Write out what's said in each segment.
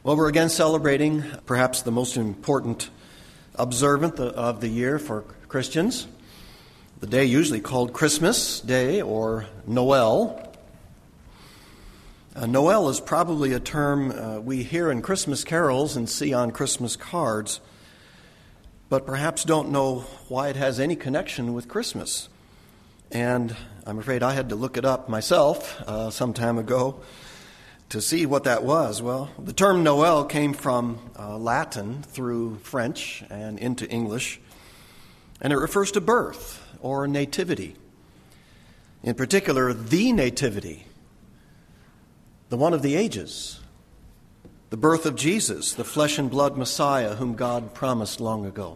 Well, we're again celebrating perhaps the most important observance of the year for Christians, the day usually called Christmas Day or Noel. Noel is probably a term we hear in Christmas carols and see on Christmas cards, but perhaps don't know why it has any connection with Christmas. And I'm afraid I had to look it up myself some time ago to see what that was. Well, the term Noel came from Latin through French and into English, and it refers to birth or nativity. In particular, the nativity, the one of the ages, the birth of Jesus, the flesh and blood Messiah whom God promised long ago.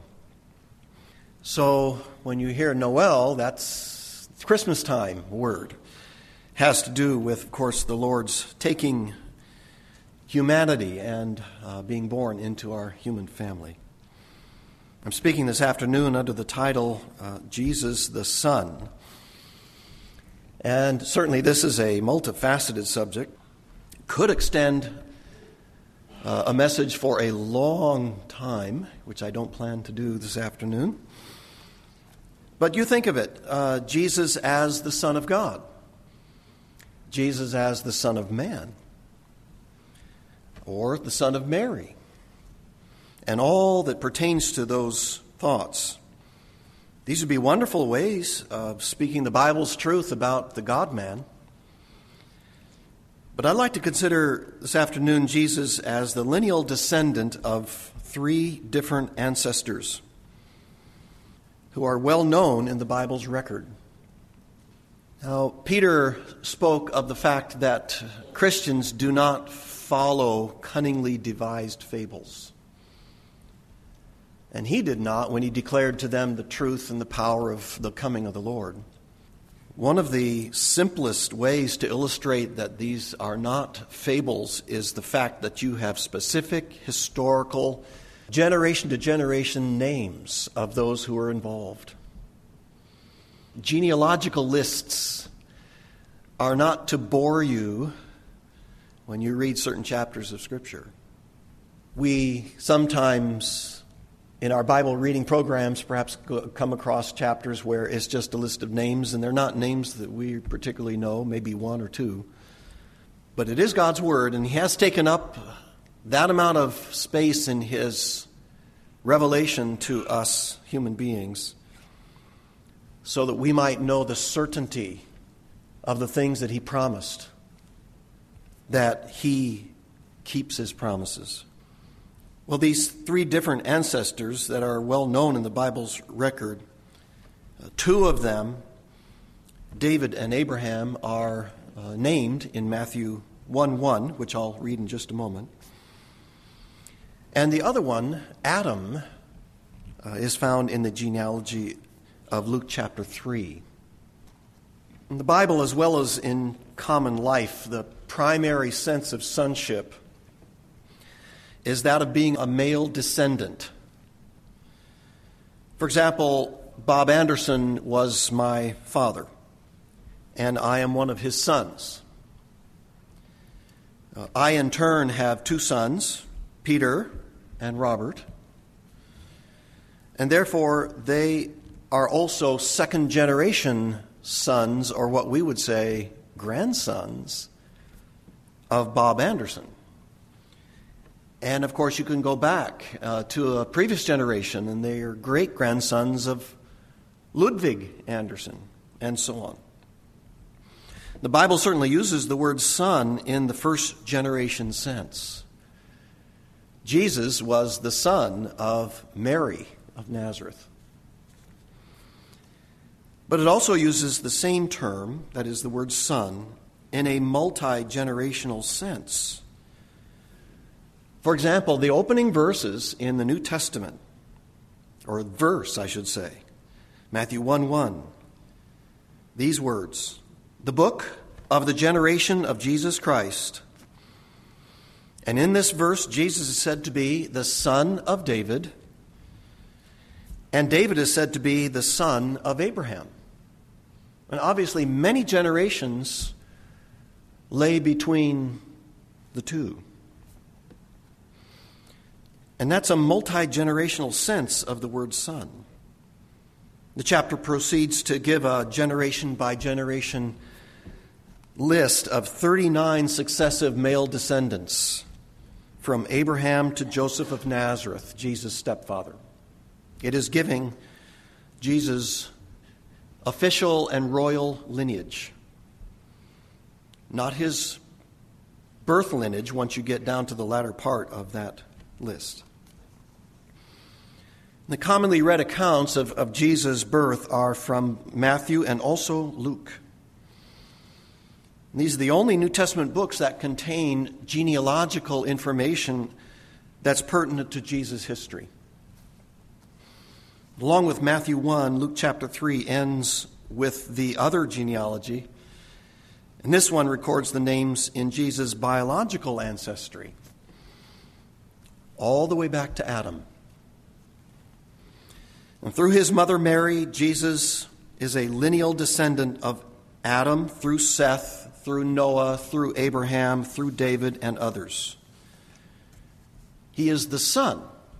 So when you hear Noel, that's Christmas time word. Has to do with, of course, the Lord's taking humanity and being born into our human family. I'm speaking this afternoon under the title, Jesus the Son. And certainly this is a multifaceted subject. Could extend a message for a long time, which I don't plan to do this afternoon. But you think of it, Jesus as the Son of God. Jesus as the Son of Man, or the Son of Mary, and all that pertains to those thoughts. These would be wonderful ways of speaking the Bible's truth about the God-man. But I'd like to consider this afternoon Jesus as the lineal descendant of three different ancestors who are well known in the Bible's record. Now, Peter spoke of the fact that Christians do not follow cunningly devised fables. And he did not when he declared to them the truth and the power of the coming of the Lord. One of the simplest ways to illustrate that these are not fables is the fact that you have specific historical, generation-to-generation names of those who are involved. Genealogical lists are not to bore you when you read certain chapters of Scripture. We sometimes, in our Bible reading programs, perhaps come across chapters where it's just a list of names, and they're not names that we particularly know, maybe one or two. But it is God's Word, and He has taken up that amount of space in His revelation to us human beings, so that we might know the certainty of the things that He promised, that He keeps His promises. Well, these three different ancestors that are well known in the Bible's record, two of them, David and Abraham, are named in Matthew 1:1, which I'll read in just a moment. And the other one, Adam, is found in the genealogy of Luke chapter 3. In the Bible, as well as in common life, the primary sense of sonship is that of being a male descendant. For example, Bob Anderson was my father, and I am one of his sons. I, in turn, have two sons, Peter and Robert, and therefore they are also second-generation sons, or what we would say grandsons, of Bob Anderson. And, of course, you can go back to a previous generation, and they are great-grandsons of Ludwig Anderson, and so on. The Bible certainly uses the word son in the first-generation sense. Jesus was the son of Mary of Nazareth. But it also uses the same term, that is the word son, in a multi-generational sense. For example, the opening verses in the New Testament, or verse, I should say, Matthew 1:1, these words, "The book of the generation of Jesus Christ." And in this verse, Jesus is said to be the son of David, and David is said to be the son of Abraham. And obviously, many generations lay between the two. And that's a multi-generational sense of the word son. The chapter proceeds to give a generation-by-generation list of 39 successive male descendants from Abraham to Joseph of Nazareth, Jesus' stepfather. It is giving Jesus' official and royal lineage, not his birth lineage once you get down to the latter part of that list. The commonly read accounts of Jesus' birth are from Matthew and also Luke. These are the only New Testament books that contain genealogical information that's pertinent to Jesus' history. Along with Matthew 1, Luke chapter 3 ends with the other genealogy, and this one records the names in Jesus' biological ancestry, all the way back to Adam. And through his mother Mary, Jesus is a lineal descendant of Adam through Seth, through Noah, through Abraham, through David, and others. He is the son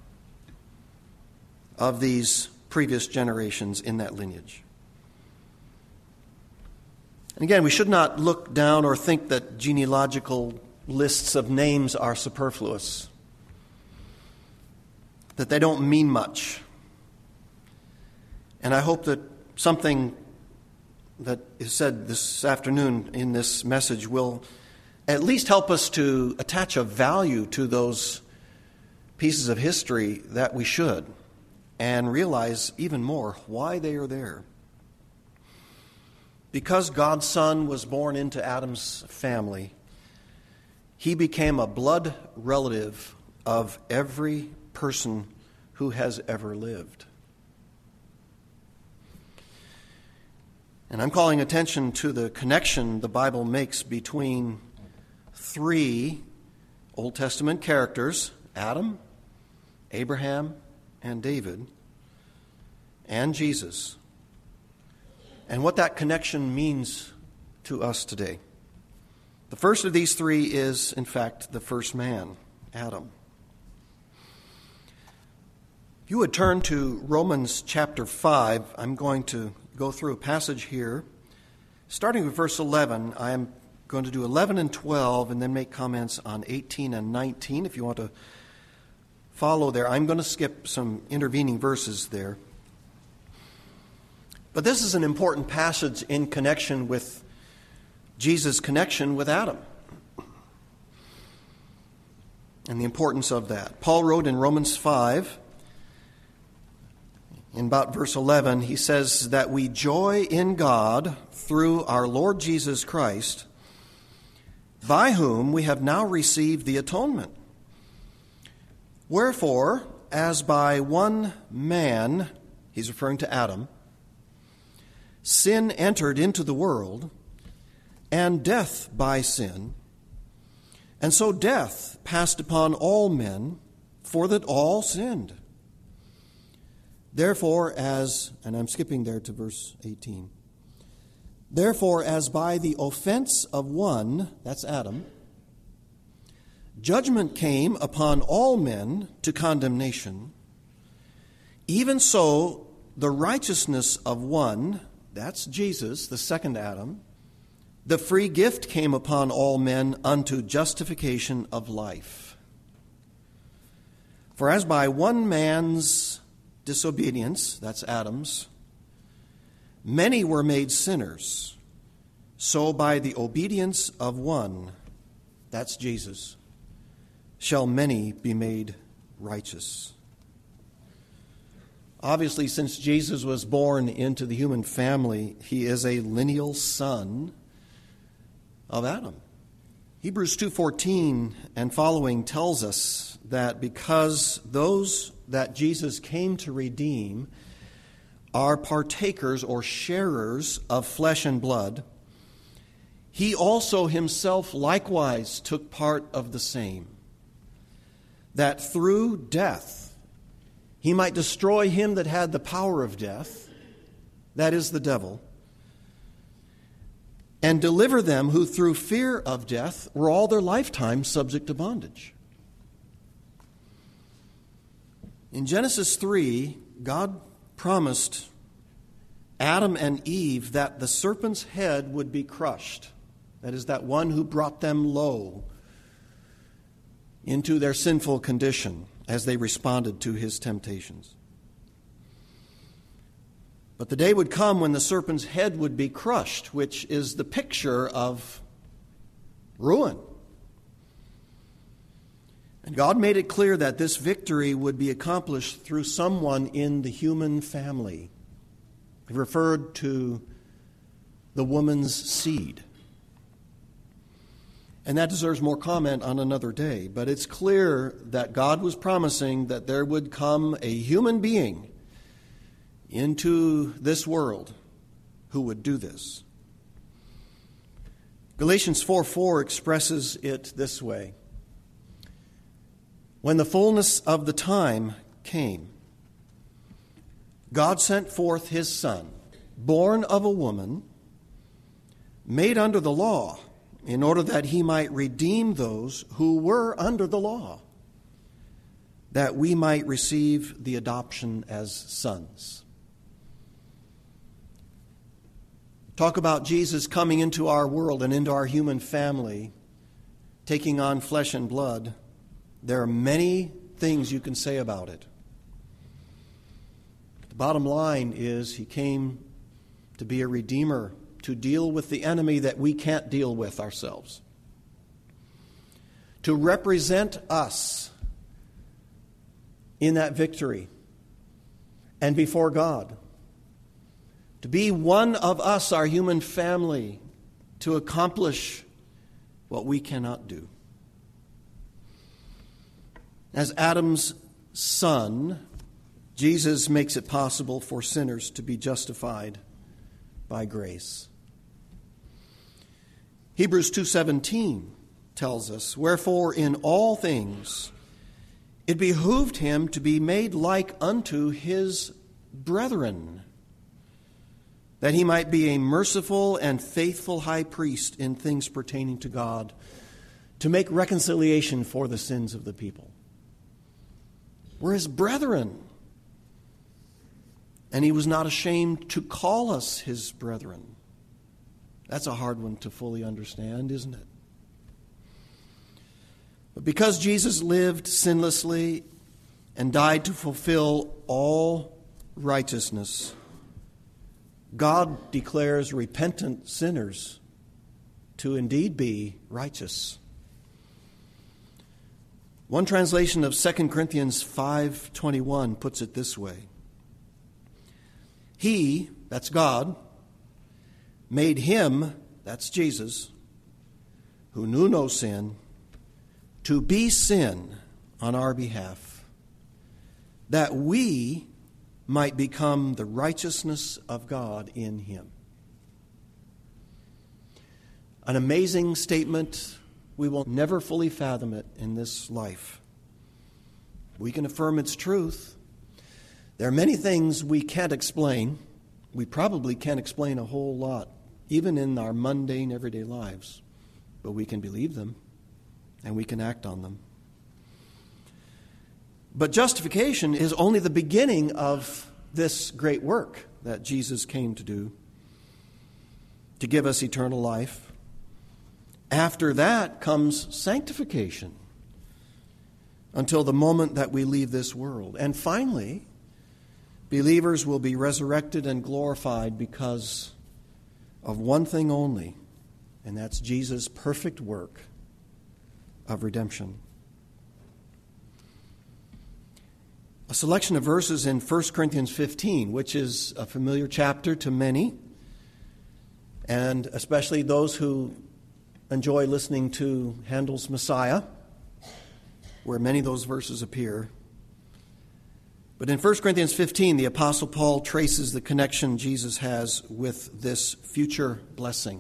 of these previous generations in that lineage. And again, we should not look down or think that genealogical lists of names are superfluous, that they don't mean much. And I hope that something that is said this afternoon in this message will at least help us to attach a value to those pieces of history that we should, and realize even more why they are there. Because God's Son was born into Adam's family, he became a blood relative of every person who has ever lived. And I'm calling attention to the connection the Bible makes between three Old Testament characters, Adam, Abraham, and David, and Jesus, and what that connection means to us today. The first of these three is, in fact, the first man, Adam. If you would turn to Romans chapter 5, I'm going to go through a passage here. Starting with verse 11, I am going to do 11 and 12 and then make comments on 18 and 19. If you want to follow there, I'm going to skip some intervening verses there. But this is an important passage in connection with Jesus' connection with Adam and the importance of that. Paul wrote in Romans 5, in about verse 11, he says that we joy in God through our Lord Jesus Christ, by whom we have now received the atonement. Wherefore, as by one man, he's referring to Adam, sin entered into the world, and death by sin, and so death passed upon all men, for that all sinned. Therefore, and I'm skipping there to verse 18. Therefore, as by the offense of one, that's Adam, judgment came upon all men to condemnation, even so the righteousness of one, that's Jesus, the second Adam, the free gift came upon all men unto justification of life. For as by one man's disobedience, that's Adam's, many were made sinners, so by the obedience of one, that's Jesus, shall many be made righteous. Obviously, since Jesus was born into the human family, he is a lineal son of Adam. Hebrews 2:14 and following tells us that because those that Jesus came to redeem are partakers or sharers of flesh and blood, he also himself likewise took part of the same, that through death he might destroy him that had the power of death, that is the devil, and deliver them who through fear of death were all their lifetime subject to bondage. In Genesis 3, God promised Adam and Eve that the serpent's head would be crushed. That is, that one who brought them low into their sinful condition as they responded to his temptations. But the day would come when the serpent's head would be crushed, which is the picture of ruin. And God made it clear that this victory would be accomplished through someone in the human family. He referred to the woman's seed. And that deserves more comment on another day. But it's clear that God was promising that there would come a human being into this world who would do this. Galatians 4:4 expresses it this way. When the fullness of the time came, God sent forth his Son, born of a woman, made under the law, in order that he might redeem those who were under the law, that we might receive the adoption as sons. Talk about Jesus coming into our world and into our human family, taking on flesh and blood. There are many things you can say about it. The bottom line is he came to be a redeemer, to deal with the enemy that we can't deal with ourselves, to represent us in that victory and before God, to be one of us, our human family, to accomplish what we cannot do. As Adam's son, Jesus makes it possible for sinners to be justified by grace. Hebrews 2:17 tells us, "Wherefore in all things it behooved him to be made like unto his brethren, that he might be a merciful and faithful high priest in things pertaining to God, to make reconciliation for the sins of the people." We're his brethren. And he was not ashamed to call us his brethren. That's a hard one to fully understand, isn't it? But because Jesus lived sinlessly and died to fulfill all righteousness, God declares repentant sinners to indeed be righteous. One translation of 2 Corinthians 5:21 puts it this way. He, that's God, made him, that's Jesus, who knew no sin, to be sin on our behalf, that we might become the righteousness of God in him. An amazing statement. We will never fully fathom it in this life. We can affirm its truth. There are many things we can't explain. We probably can't explain a whole lot, even in our mundane, everyday lives. But we can believe them, and we can act on them. But justification is only the beginning of this great work that Jesus came to do, to give us eternal life. After that comes sanctification until the moment that we leave this world. And finally, believers will be resurrected and glorified because of one thing only, and that's Jesus' perfect work of redemption. A selection of verses in 1 Corinthians 15, which is a familiar chapter to many, and especially those who enjoy listening to Handel's Messiah, where many of those verses appear. But in 1 Corinthians 15, the Apostle Paul traces the connection Jesus has with this future blessing.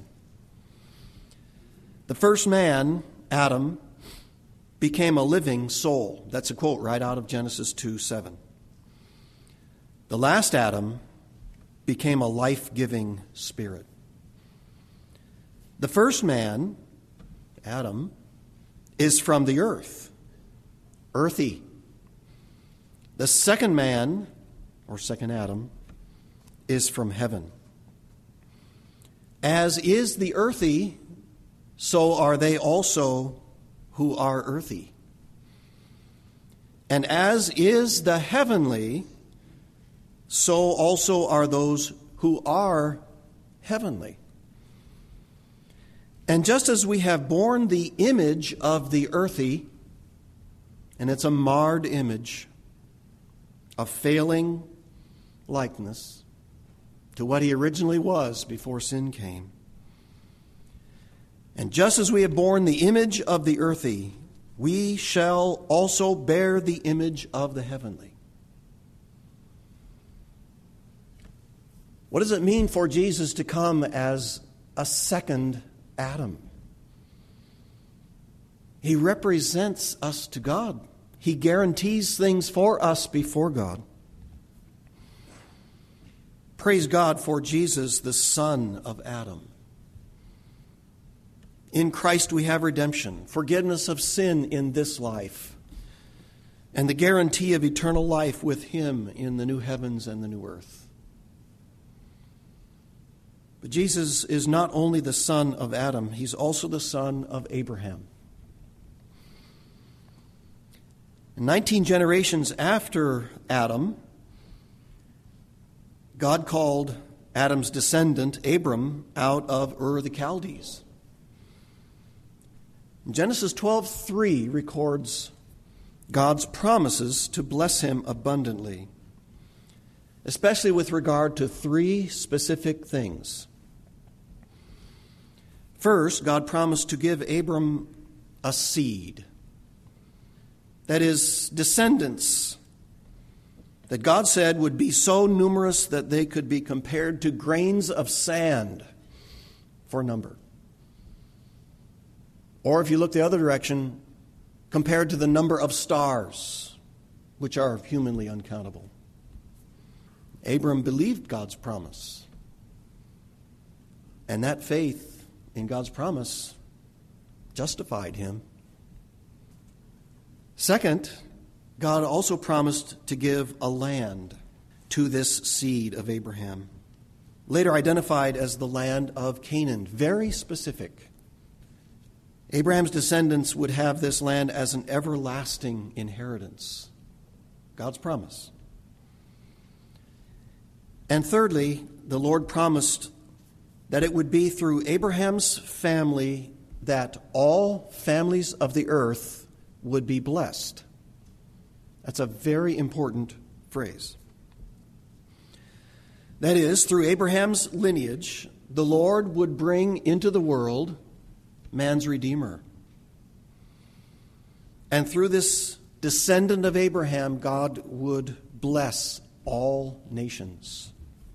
The first man, Adam, became a living soul. That's a quote right out of Genesis 2:7. The last Adam became a life-giving spirit. The first man, Adam, is from the earth, earthy. The second man, or second Adam, is from heaven. As is the earthy, so are they also who are earthy. And as is the heavenly, so also are those who are heavenly. And just as we have borne the image of the earthy, and it's a marred image, a failing likeness to what he originally was before sin came. And just as we have borne the image of the earthy, we shall also bear the image of the heavenly. What does it mean for Jesus to come as a second Adam? He represents us to God. He guarantees things for us before God. Praise God for Jesus, the son of Adam. In Christ we have redemption, forgiveness of sin in this life, and the guarantee of eternal life with Him in the new heavens and the new earth. But Jesus is not only the son of Adam, He's also the son of Abraham. 19 generations after Adam, God called Adam's descendant, Abram, out of Ur the Chaldees. Genesis 12:3 records God's promises to bless him abundantly, especially with regard to three specific things. First, God promised to give Abram a seed, that is, descendants, that God said would be so numerous that they could be compared to grains of sand for number. Or if you look the other direction, compared to the number of stars, which are humanly uncountable. Abram believed God's promise. And that faith in God's promise justified him. Second, God also promised to give a land to this seed of Abraham, later identified as the land of Canaan. Very specific. Abraham's descendants would have this land as an everlasting inheritance. God's promise. And thirdly, the Lord promised that it would be through Abraham's family that all families of the earth would be blessed. That's a very important phrase. That is, through Abraham's lineage, the Lord would bring into the world man's Redeemer. And through this descendant of Abraham, God would bless all nations.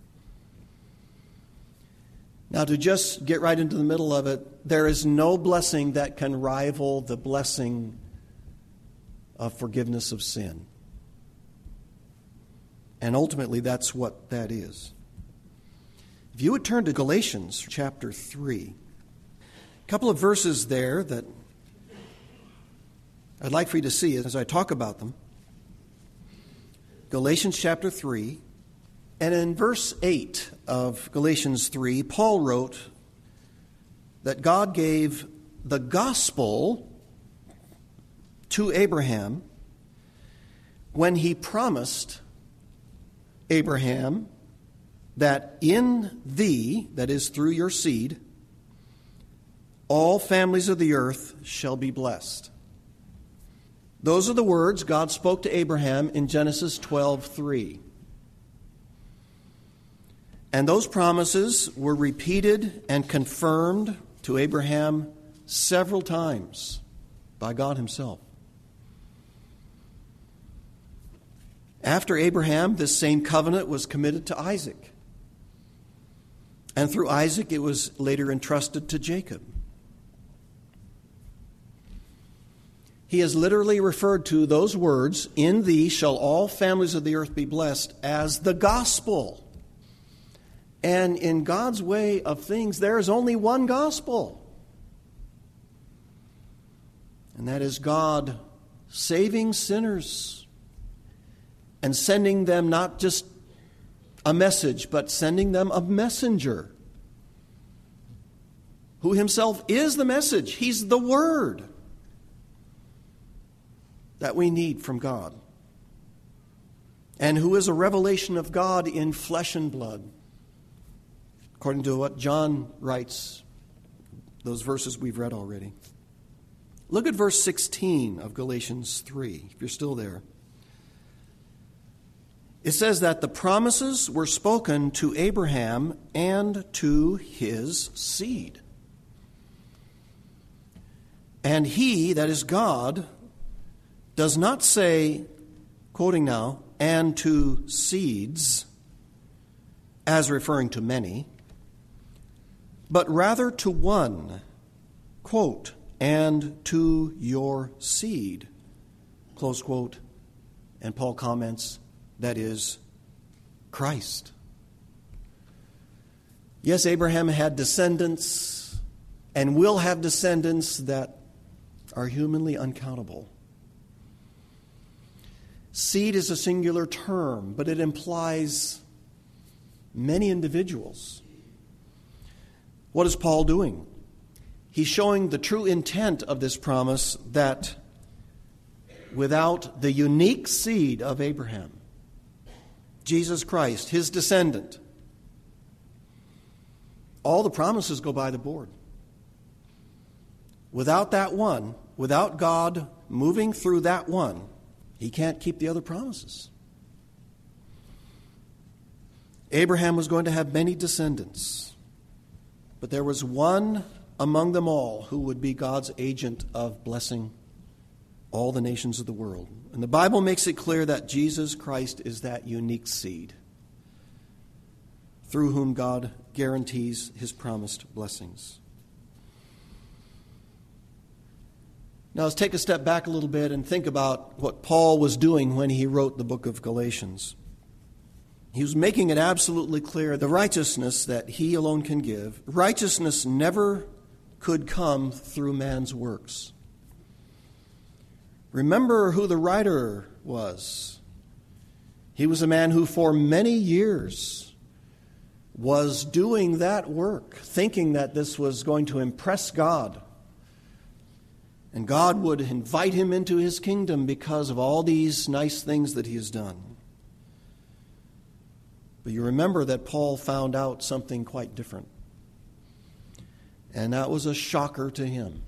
Now, to just get right into the middle of it, there is no blessing that can rival the blessing of forgiveness of sin. And ultimately, that's what that is. If you would turn to Galatians chapter 3, a couple of verses there that I'd like for you to see as I talk about them. Galatians chapter 3, and in verse 8 of Galatians 3, Paul wrote that God gave the gospel to Abraham when he promised Abraham that in thee, that is through your seed, all families of the earth shall be blessed. Those are the words God spoke to Abraham in Genesis 12:3. And those promises were repeated and confirmed to Abraham several times by God himself. After Abraham, this same covenant was committed to Isaac. And through Isaac, it was later entrusted to Jacob. He has literally referred to those words, in thee shall all families of the earth be blessed, as the gospel. And in God's way of things, there is only one gospel. And that is God saving sinners and sending them not just a message, but sending them a messenger who himself is the message. He's the Word that we need from God, and who is a revelation of God in flesh and blood, according to what John writes, those verses we've read already. Look at verse 16 of Galatians 3, if you're still there. It says that the promises were spoken to Abraham and to his seed. And he, that is God, does not say, quoting now, and to seeds, as referring to many, but rather to one, quote, and to your seed, close quote. And Paul comments, that is Christ. Yes, Abraham had descendants and will have descendants that are humanly uncountable. Seed is a singular term, but it implies many individuals. What is Paul doing? He's showing the true intent of this promise, that without the unique seed of Abraham, Jesus Christ, his descendant, all the promises go by the board. Without that one, without God moving through that one, he can't keep the other promises. Abraham was going to have many descendants, but there was one among them all who would be God's agent of blessing all the nations of the world. And the Bible makes it clear that Jesus Christ is that unique seed through whom God guarantees his promised blessings. Now let's take a step back a little bit and think about what Paul was doing when he wrote the book of Galatians. He was making it absolutely clear the righteousness that he alone can give. Righteousness never could come through man's works. Remember who the writer was. He was a man who for many years was doing that work, thinking that this was going to impress God. And God would invite him into his kingdom because of all these nice things that he has done. But you remember that Paul found out something quite different. And that was a shocker to him.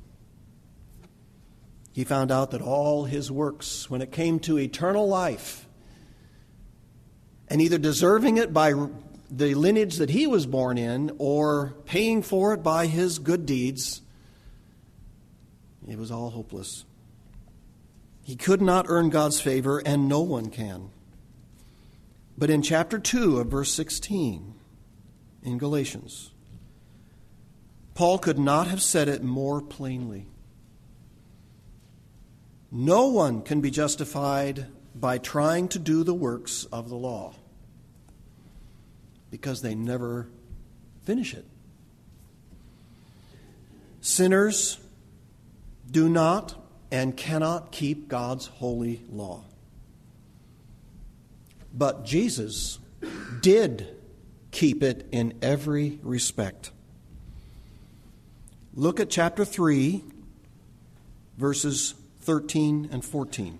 He found out that all his works, when it came to eternal life, and either deserving it by the lineage that he was born in or paying for it by his good deeds, it was all hopeless. He could not earn God's favor, and no one can. But in chapter 2 of verse 16 in Galatians, Paul could not have said it more plainly. No one can be justified by trying to do the works of the law, because they never finish it. Sinners do not and cannot keep God's holy law. But Jesus did keep it in every respect. Look at chapter 3, verses 13 and 14.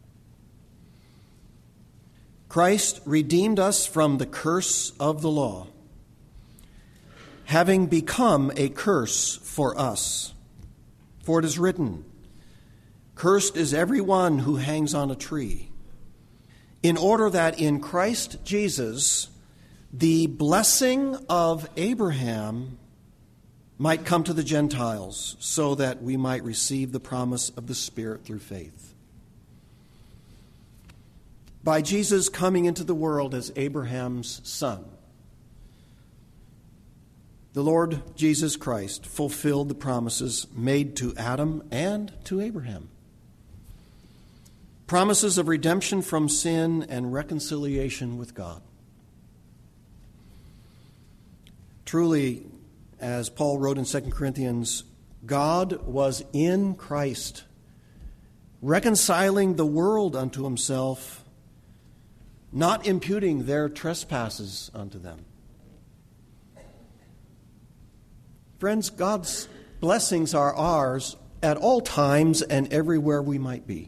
Christ redeemed us from the curse of the law, having become a curse for us. For it is written, "Cursed is everyone who hangs on a tree," in order that in Christ Jesus the blessing of Abraham might come to the Gentiles, so that we might receive the promise of the Spirit through faith. By Jesus coming into the world as Abraham's son, the Lord Jesus Christ fulfilled the promises made to Adam and to Abraham. Promises of redemption from sin and reconciliation with God. Truly, as Paul wrote in 2 Corinthians, God was in Christ, reconciling the world unto himself, not imputing their trespasses unto them. Friends, God's blessings are ours at all times and everywhere we might be.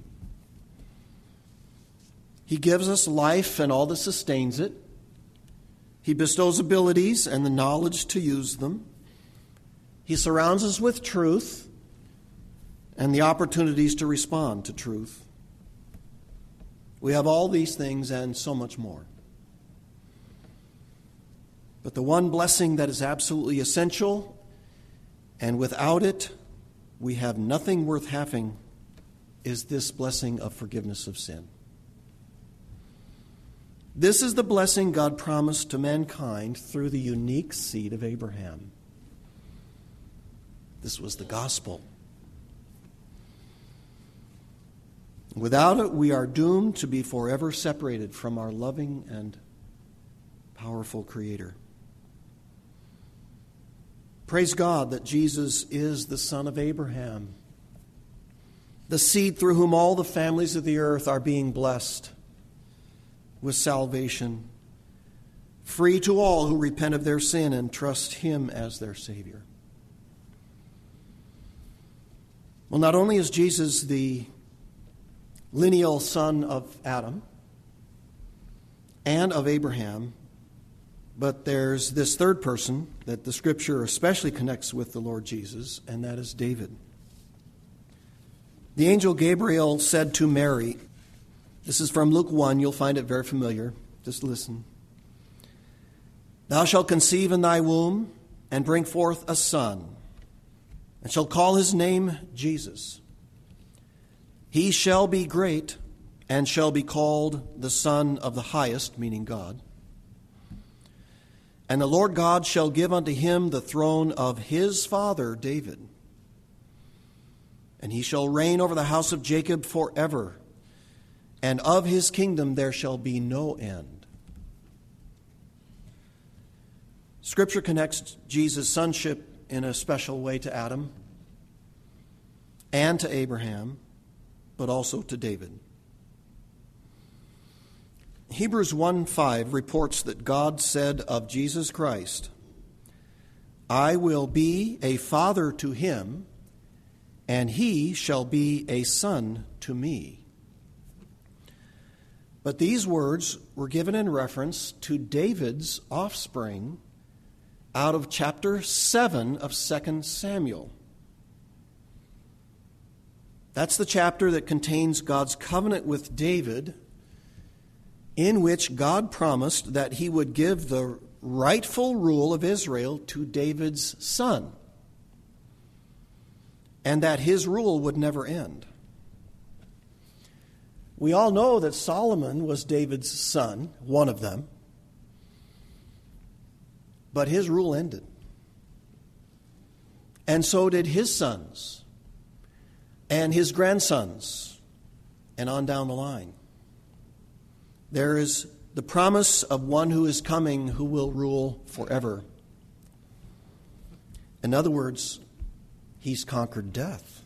He gives us life and all that sustains it. He bestows abilities and the knowledge to use them. He surrounds us with truth and the opportunities to respond to truth. We have all these things and so much more. But the one blessing that is absolutely essential, and without it we have nothing worth having, is this blessing of forgiveness of sin. This is the blessing God promised to mankind through the unique seed of Abraham. This was the gospel. Without it, we are doomed to be forever separated from our loving and powerful Creator. Praise God that Jesus is the son of Abraham, the seed through whom all the families of the earth are being blessed with salvation, free to all who repent of their sin and trust Him as their Savior. Well, not only is Jesus the lineal son of Adam and of Abraham, but there's this third person that the Scripture especially connects with the Lord Jesus, and that is David. The angel Gabriel said to Mary, this is from Luke 1, you'll find it very familiar, just listen. Thou shalt conceive in thy womb and bring forth a son, and shall call his name Jesus. He shall be great and shall be called the Son of the Highest, meaning God. And the Lord God shall give unto him the throne of his father David. And he shall reign over the house of Jacob forever, and of his kingdom there shall be no end. Scripture connects Jesus' sonship in a special way to Adam and to Abraham, but also to David. Hebrews 1:5 reports that God said of Jesus Christ, I will be a father to him, and he shall be a son to me. But these words were given in reference to David's offspring out of chapter 7 of 2 Samuel. That's the chapter that contains God's covenant with David, in which God promised that he would give the rightful rule of Israel to David's son, and that his rule would never end. We all know that Solomon was David's son, one of them, but his rule ended. And so did his sons and his grandsons, and on down the line. There is the promise of one who is coming who will rule forever. In other words, he's conquered death.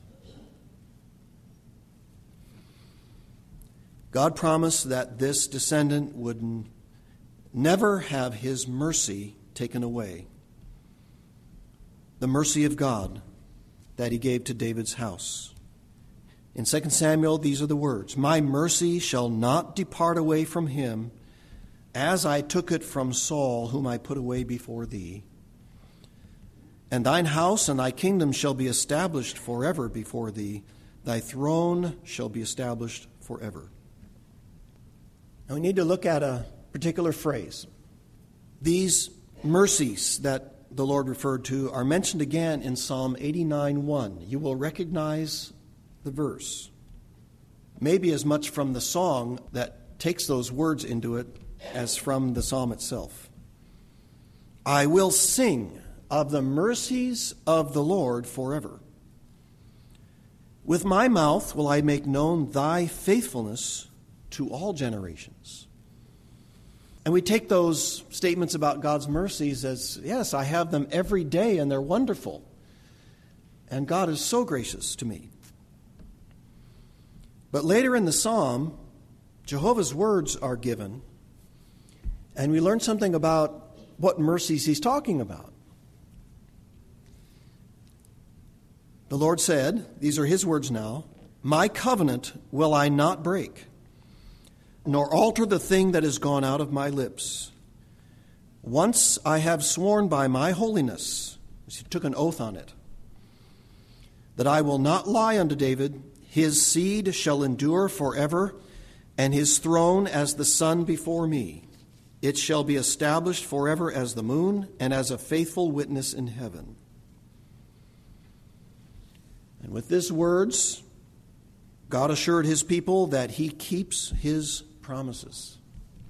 God promised that this descendant would never have his mercy taken away. The mercy of God that he gave to David's house. In 2 Samuel, these are the words, My mercy shall not depart away from him, as I took it from Saul, whom I put away before thee. And thine house and thy kingdom shall be established forever before thee. Thy throne shall be established forever. Now we need to look at a particular phrase. These mercies that the Lord referred to are mentioned again in Psalm 89:1. You will recognize the verse, maybe as much from the song that takes those words into it as from the psalm itself. I will sing of the mercies of the Lord forever. With my mouth will I make known thy faithfulness to all generations. And we take those statements about God's mercies as, yes, I have them every day and they're wonderful. And God is so gracious to me. But later in the psalm, Jehovah's words are given, And we learn something about what mercies he's talking about. The Lord said, these are his words now, "My covenant will I not break, nor alter the thing that has gone out of my lips. Once I have sworn by my holiness," he took an oath on it, "that I will not lie unto David. His seed shall endure forever, and his throne as the sun before me. It shall be established forever as the moon, and as a faithful witness in heaven." And with these words, God assured his people that he keeps his promises.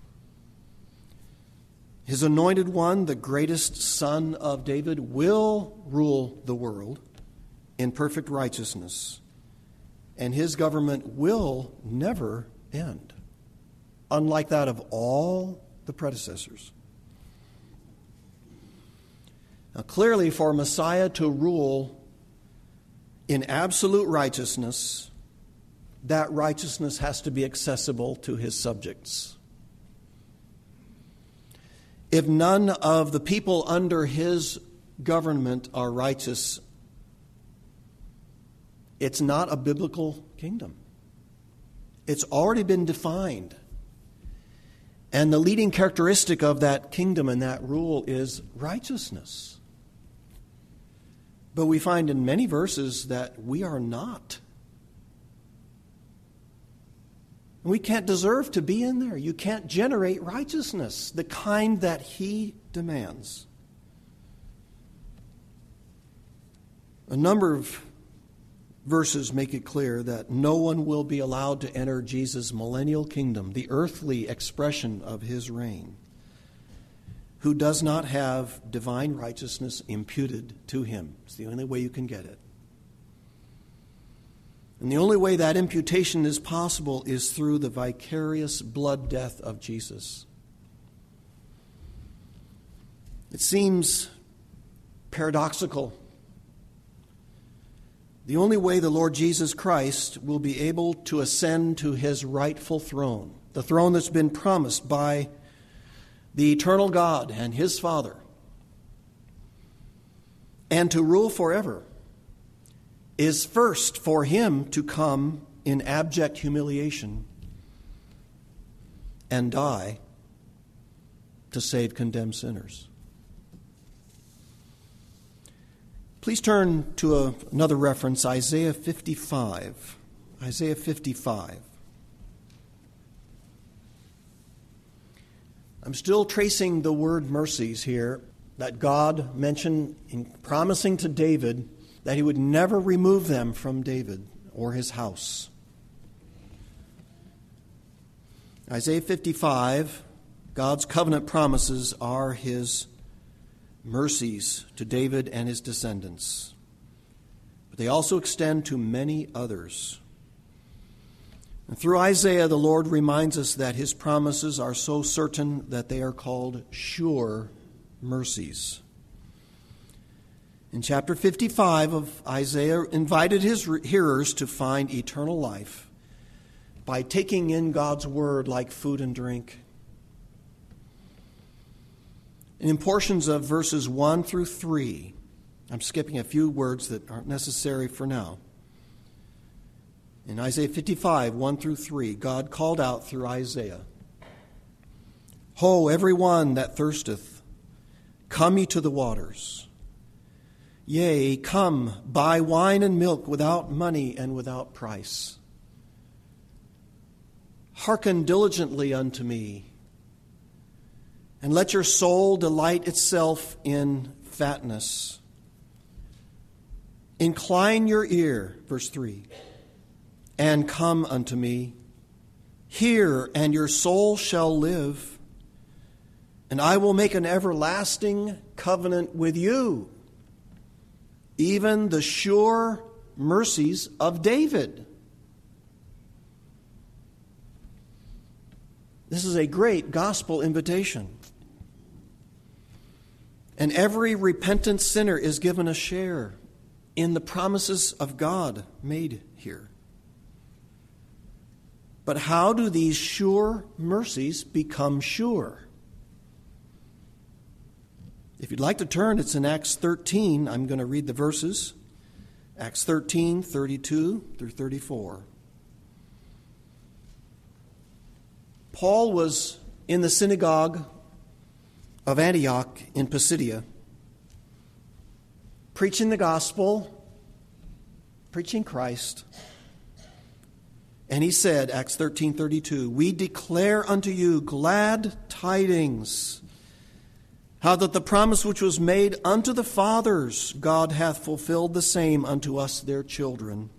His anointed one, the greatest son of David, will rule the world in perfect righteousness, and his government will never end, unlike that of all the predecessors. Now, clearly, for Messiah to rule in absolute righteousness, that righteousness has to be accessible to his subjects. If none of the people under his government are righteous, it's not a biblical kingdom. It's already been defined. And the leading characteristic of that kingdom and that rule is righteousness. But we find in many verses that we are not. We can't deserve to be in there. You can't generate righteousness, the kind that he demands. A number of verses make it clear that no one will be allowed to enter Jesus' millennial kingdom, the earthly expression of his reign, who does not have divine righteousness imputed to him. It's the only way you can get it. And the only way that imputation is possible is through the vicarious blood death of Jesus. It seems paradoxical. The only way the Lord Jesus Christ will be able to ascend to his rightful throne, the throne that's been promised by the eternal God and his Father, and to rule forever, is first for him to come in abject humiliation and die to save condemned sinners. Please turn to another reference, Isaiah 55. Isaiah 55. I'm still tracing the word mercies here that God mentioned in promising to David that he would never remove them from David or his house. Isaiah 55, God's covenant promises are his mercies to David and his descendants. But they also extend to many others. And through Isaiah, the Lord reminds us that his promises are so certain that they are called sure mercies. In chapter 55 of Isaiah, invited his hearers to find eternal life by taking in God's word like food and drink. And in portions of verses 1 through 3, I'm skipping a few words that aren't necessary for now. In Isaiah 55, 1 through 3, God called out through Isaiah, "Ho, every one that thirsteth, come ye to the waters. Yea, come, buy wine and milk without money and without price. Hearken diligently unto me, and let your soul delight itself in fatness. Incline your ear," verse 3, "and come unto me. Hear, and your soul shall live. And I will make an everlasting covenant with you, even the sure mercies of David." This is a great gospel invitation. And every repentant sinner is given a share in the promises of God made here. But how do these sure mercies become sure? If you'd like to turn, it's in Acts 13. I'm going to read the verses. Acts 13, 32 through 34. Paul was in the synagogue of Antioch in Pisidia, preaching the gospel, preaching Christ. And he said, Acts 13:32, "We declare unto you glad tidings, how that the promise which was made unto the fathers, God hath fulfilled the same unto us their children,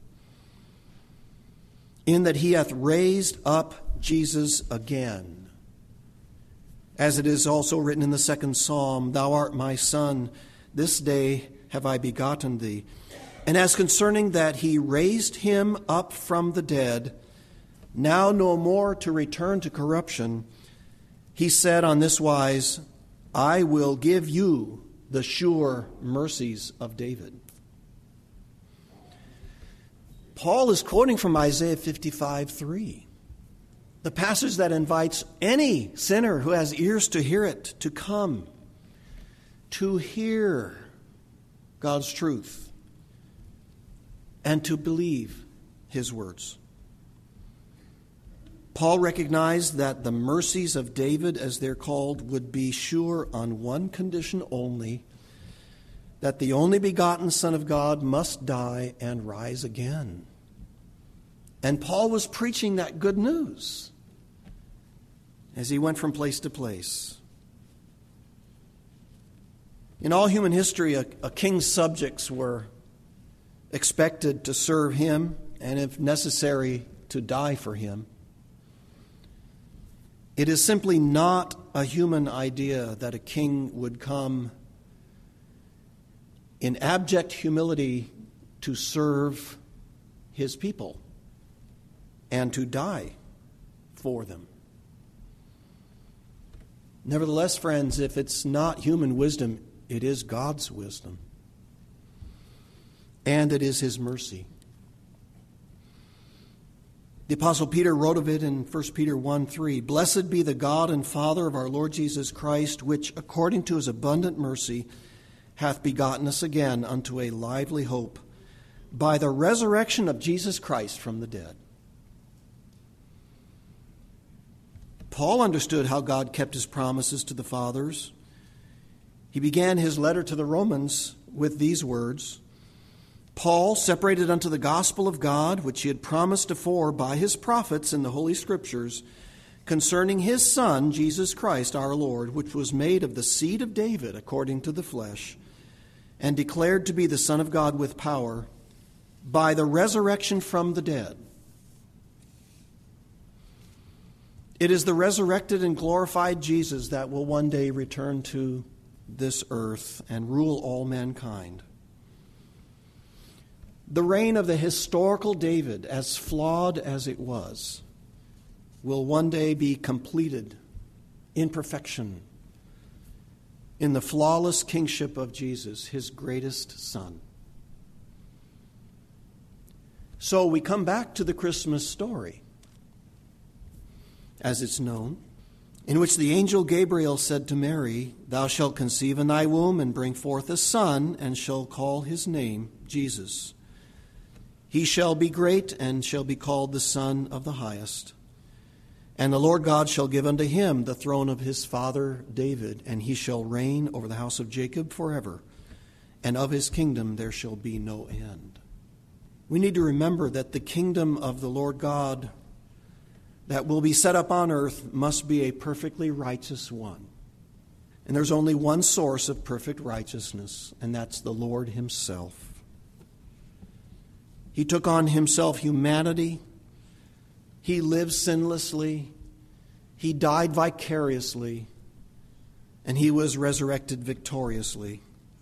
in that he hath raised up Jesus again. As it is also written in the second psalm, Thou art my son, this day have I begotten thee. And as concerning that he raised him up from the dead, now no more to return to corruption, he said on this wise, I will give you the sure mercies of David." Paul is quoting from Isaiah 55:3, the passage that invites any sinner who has ears to hear it to come, to hear God's truth, and to believe his words. Paul recognized that the mercies of David, as they're called, would be sure on one condition only, that the only begotten Son of God must die and rise again. And Paul was preaching that good news as he went from place to place. In all human history, a king's subjects were expected to serve him, and if necessary, to die for him. It is simply not a human idea that a king would come in abject humility to serve his people and to die for them. Nevertheless, friends, if it's not human wisdom, it is God's wisdom. And it is his mercy. The Apostle Peter wrote of it in 1 Peter 1:3, "Blessed be the God and Father of our Lord Jesus Christ, which according to his abundant mercy hath begotten us again unto a lively hope by the resurrection of Jesus Christ from the dead." Paul understood how God kept his promises to the fathers. He began his letter to the Romans with these words, "Paul, separated unto the gospel of God, which he had promised afore by his prophets in the Holy Scriptures, concerning his Son, Jesus Christ our Lord, which was made of the seed of David according to the flesh, and declared to be the Son of God with power, by the resurrection from the dead." It is the resurrected and glorified Jesus that will one day return to this earth and rule all mankind. The reign of the historical David, as flawed as it was, will one day be completed in perfection in the flawless kingship of Jesus, his greatest Son. So we come back to the Christmas story, as it's known, in which the angel Gabriel said to Mary, "Thou shalt conceive in thy womb and bring forth a son, and shall call his name Jesus. He shall be great, and shall be called the Son of the Highest. And the Lord God shall give unto him the throne of his father David, and he shall reign over the house of Jacob forever, and of his kingdom there shall be no end." We need to remember that the kingdom of the Lord God that will be set up on earth must be a perfectly righteous one. And there's only one source of perfect righteousness, and that's the Lord himself. He took on himself humanity. He lived sinlessly. He died vicariously. And he was resurrected victoriously.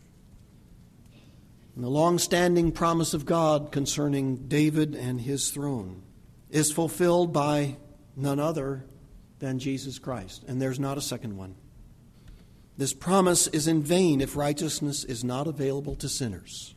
And the long-standing promise of God concerning David and his throne is fulfilled by none other than Jesus Christ. And there's not a second one. This promise is in vain if righteousness is not available to sinners.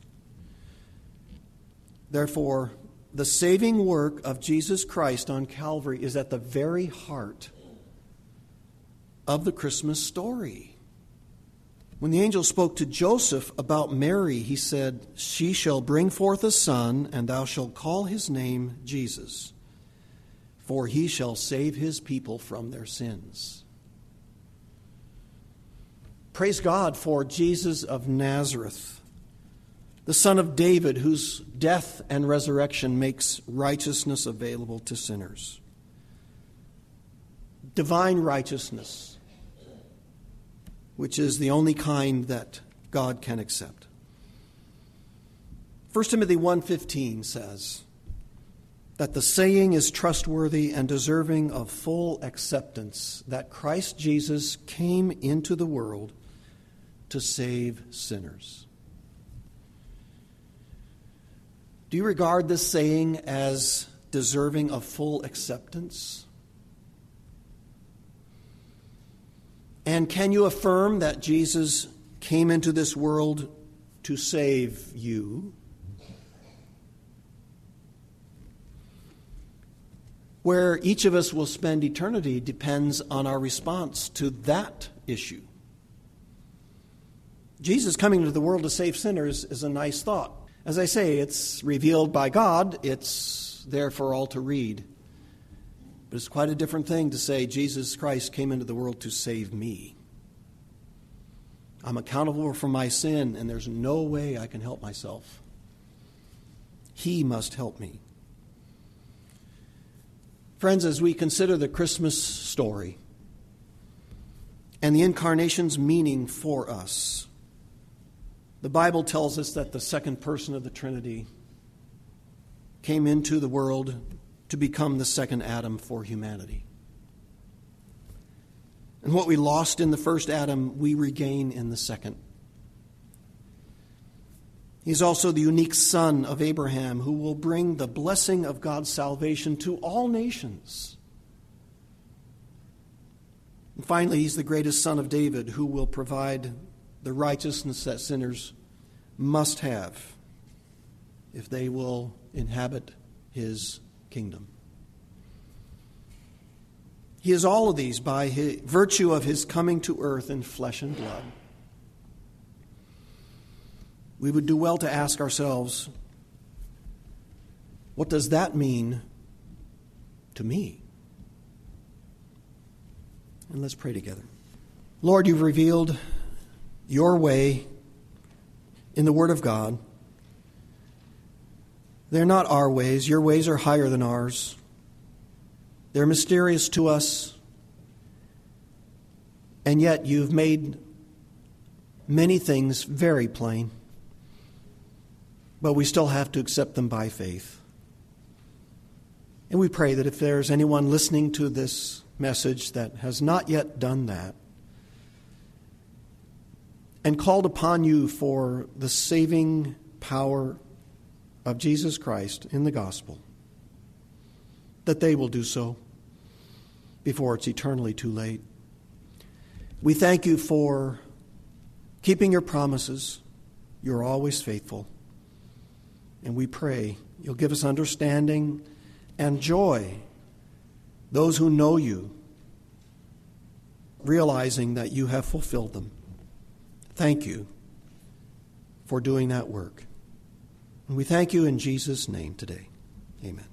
Therefore, the saving work of Jesus Christ on Calvary is at the very heart of the Christmas story. When the angel spoke to Joseph about Mary, he said, "She shall bring forth a son, and thou shalt call his name Jesus, for he shall save his people from their sins." Praise God for Jesus of Nazareth, the son of David, whose death and resurrection makes righteousness available to sinners. Divine righteousness, which is the only kind that God can accept. 1 Timothy 1:15 says that the saying is trustworthy and deserving of full acceptance, that Christ Jesus came into the world to save sinners. Do you regard this saying as deserving of full acceptance? And can you affirm that Jesus came into this world to save you? Where each of us will spend eternity depends on our response to that issue. Jesus coming into the world to save sinners is a nice thought. As I say, it's revealed by God. It's there for all to read. But it's quite a different thing to say Jesus Christ came into the world to save me. I'm accountable for my sin, and there's no way I can help myself. He must help me. Friends, as we consider the Christmas story and the incarnation's meaning for us, the Bible tells us that the second person of the Trinity came into the world to become the second Adam for humanity. And what we lost in the first Adam, we regain in the second. He's also the unique son of Abraham who will bring the blessing of God's salvation to all nations. And finally, he's the greatest son of David who will provide the righteousness that sinners must have if they will inhabit his kingdom. He is all of these by virtue of his coming to earth in flesh and blood. We would do well to ask ourselves, what does that mean to me? And let's pray together. Lord, you've revealed your way in the Word of God. They're not our ways. Your ways are higher than ours. They're mysterious to us. And yet you've made many things very plain. But we still have to accept them by faith. And we pray that if there's anyone listening to this message that has not yet done that, and called upon you for the saving power of Jesus Christ in the gospel, that they will do so before it's eternally too late. We thank you for keeping your promises. You're always faithful. And we pray you'll give us understanding and joy, those who know you, realizing that you have fulfilled them. Thank you for doing that work. And we thank you in Jesus' name today. Amen.